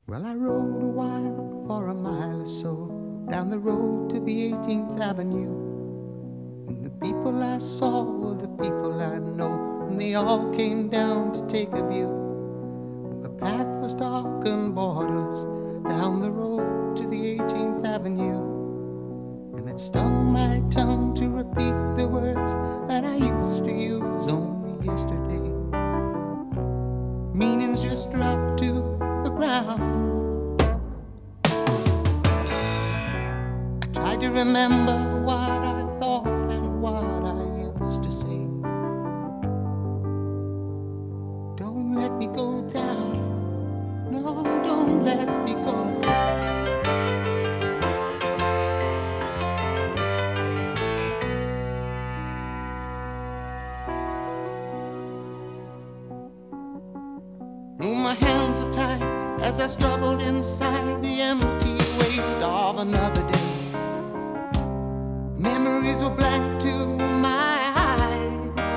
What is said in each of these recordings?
Well, I rode a while for a mile or so down the road to the 18th Avenue. And the people I saw were the people I know, and they all came down to take a view. The path was dark and borderless down the road to the 18th Avenue. And it stung my tongue to repeat the words that I used to use only yesterday. Meanings just dropped to the ground. I tried to remember what I thought and what I used to say. Don't let me go down. No, don't let me go. My hands are tied as I struggled inside the empty waste of another day. Memories were blank to my eyes.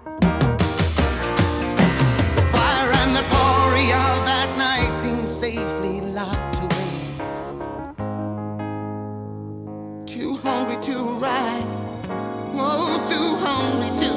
The fire and the glory of that night seemed safely locked away. Too hungry to rise, oh, too hungry to.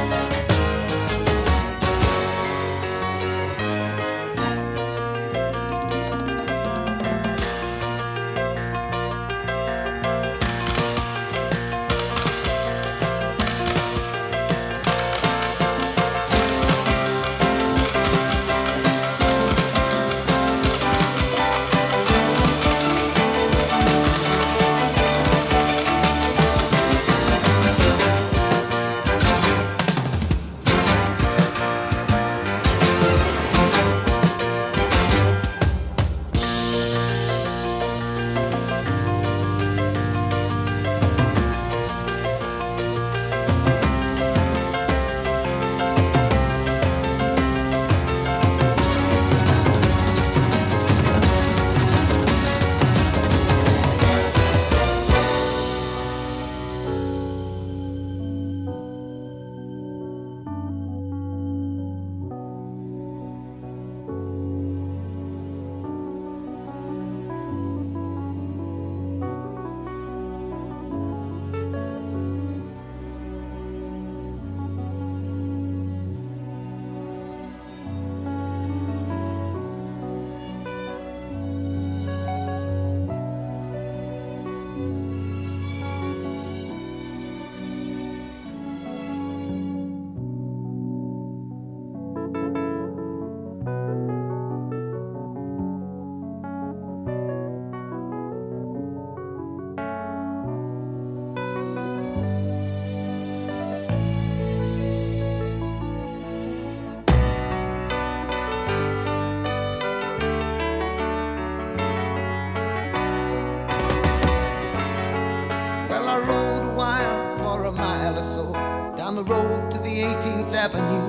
A mile or so down the road to the 18th Avenue.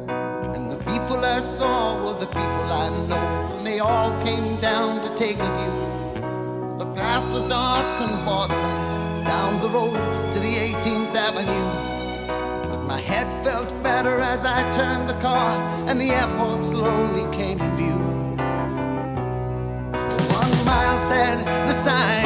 And the people I saw were the people I know, and they all came down to take a view. The path was dark and borderless down the road to the 18th Avenue. But my head felt better as I turned the car, and the airport slowly came in view. 1 mile said the sign